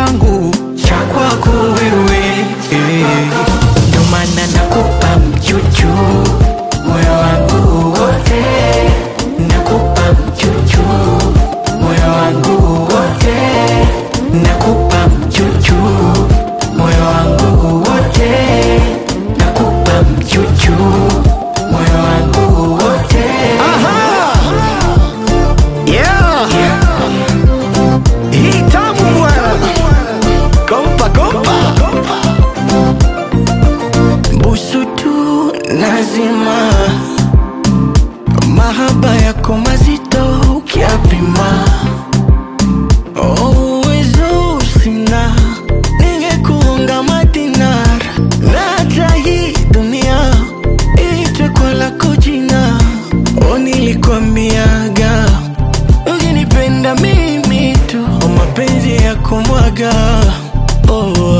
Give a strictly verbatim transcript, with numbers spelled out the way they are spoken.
changu cha kwako wewe. Ndio maana nakupa mchuchu moyo wangu wote, nakupa mchuchu moyo wangu wote, nakupa mchuchu moyo wangu wote, nakupa mchuchu moyo wangu wote. Aha! Yeah! Hii tamu bwana. Kompa kompa. Busu tu lazima, mahaba yako mazito ukiapima. Oh, uwezo sina, ningekuunga madinar, na hata hii dunia iitwe kwa lako jina. Oh, nilikwambiaga ukinipenda mimi tu, oh, mapenzi ya kumwaga. Oh,